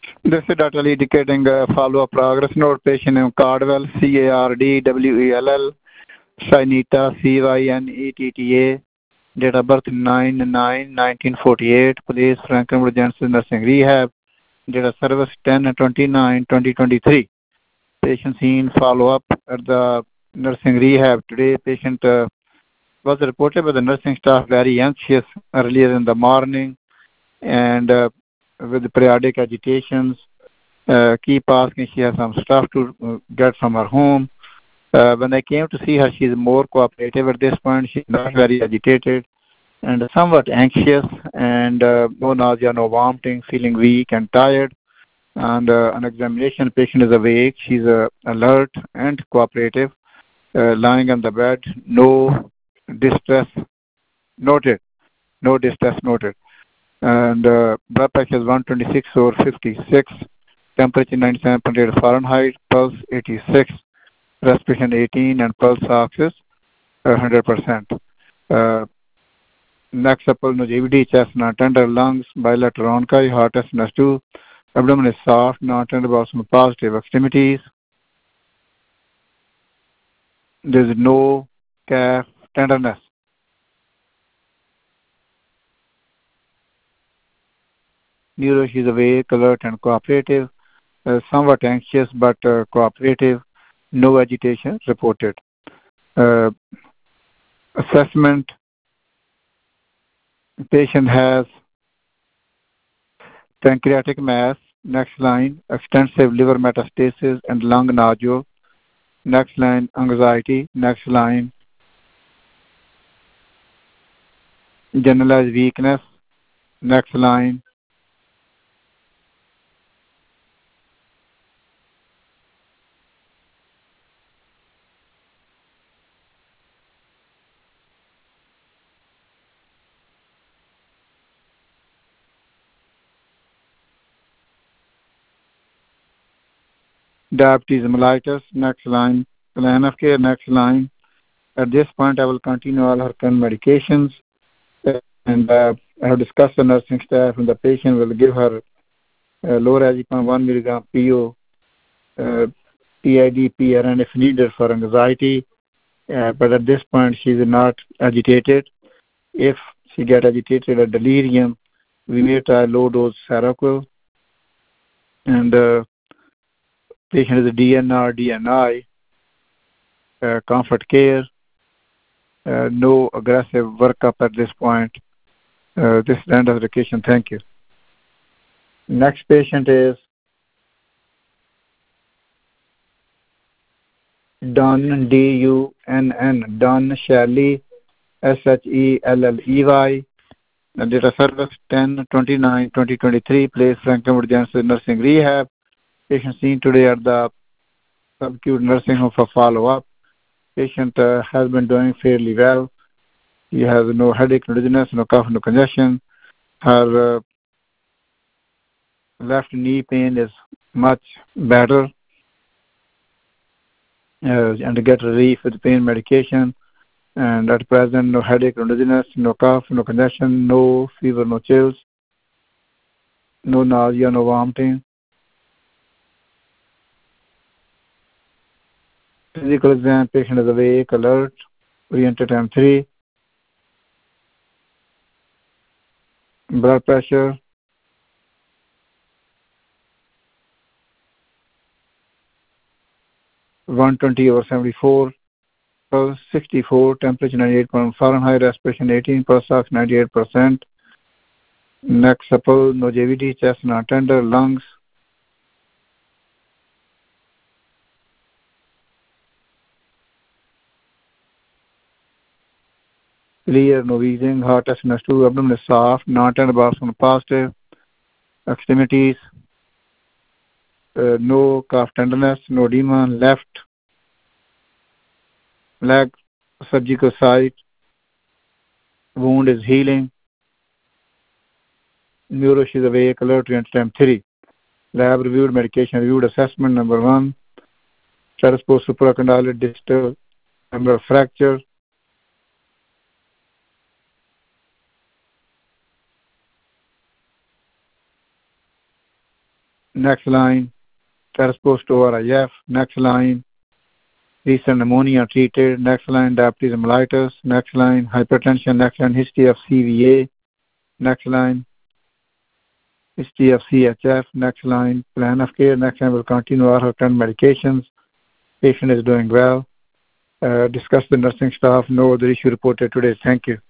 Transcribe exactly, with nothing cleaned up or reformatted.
This is data indicating uh, follow-up progress note. Patient name Cardwell, C A R D W E L L, Cynetta, C Y N E T T A, date of birth nine nine nineteen forty-eight, place Franklin Wood Janssen Nursing Rehab, date of service ten twenty-nine twenty twenty-three. Patient seen follow-up at the nursing rehab. Today, patient uh, was reported by the nursing staff very anxious earlier in the morning and uh, with periodic agitations. Uh, keep asking, she has some stuff to uh, get from her home. Uh, when I came to see her, she is more cooperative at this point. She's not very agitated and somewhat anxious, and uh, no nausea, no vomiting, feeling weak and tired. And uh, on examination, patient is awake. She's uh, alert and cooperative, uh, lying on the bed. No distress noted. No distress noted. And uh, blood pressure is one twenty-six over fifty-six. Temperature ninety-seven point eight Fahrenheit. Pulse eighty-six. Respiration eighteen, and pulse ox is one hundred percent. Uh, next supple no J V D, chest not tender, lungs bilateral onkai, heart S N S two, abdomen is soft, not tender, bowels positive, extremities. There is no calf tenderness. Neuro, she is awake, alert, and cooperative. Uh, somewhat anxious but uh, cooperative. No agitation reported. Uh, assessment. Patient has pancreatic mass. Next line, extensive liver metastasis and lung nodule. Next line, anxiety. Next line, generalized weakness. Next line, diabetes mellitus. Next line, plan of care. Next line. At this point, I will continue all her current medications, and uh, I have discussed the nursing staff, and the patient will give her uh, lorazepam one milligram P O, uh, P I D, P R N if needed for anxiety. Uh, but at this point, she is not agitated. If she get agitated or delirium, we may try low dose Seroquel. And uh, patient is a D N R, D N I, uh, comfort care, uh, no aggressive workup at this point. Uh, this is the end of the vacation. Thank you. Next patient is Dunn, D U N N, Dunn Shelley, S H E L L E Y. The date of service ten twenty-nine twenty twenty-three, place Franklin Wood Janssen Nursing Rehab. Patient seen today at the subacute nursing home for follow-up. Patient uh, has been doing fairly well. He has no headache, no dizziness, no cough, no congestion. Her uh, left knee pain is much better, uh, and to get relief with pain medication. And at present, no headache, no dizziness, no cough, no congestion, no fever, no chills, no nausea, no vomiting. Physical exam, patient is awake, alert, oriented M three. Blood pressure, one twenty over seventy-four, pulse sixty-four, temperature ninety-eight point Fahrenheit, respiration eighteen, pulse ox ninety-eight percent. Neck supple, no J V D, chest not tender, lungs. Clear, no wheezing, heart S N S two, abdomen is soft, not tender, bowels positive, extremities, uh, no calf tenderness, no edema, left leg, surgical site, wound is healing. Neuro, she's awake, alert, time three. Lab reviewed, medication reviewed, assessment number one. Status post supracondylar distal number fracture. Next line, Terraspost O R I F. Next line, recent pneumonia treated. Next line, diabetes mellitus. Next line, hypertension. Next line, history of C V A. Next line, history of C H F. Next line, plan of care. Next line, will continue our current medications. Patient is doing well. Uh, discuss the nursing staff. No other issue reported today. Thank you.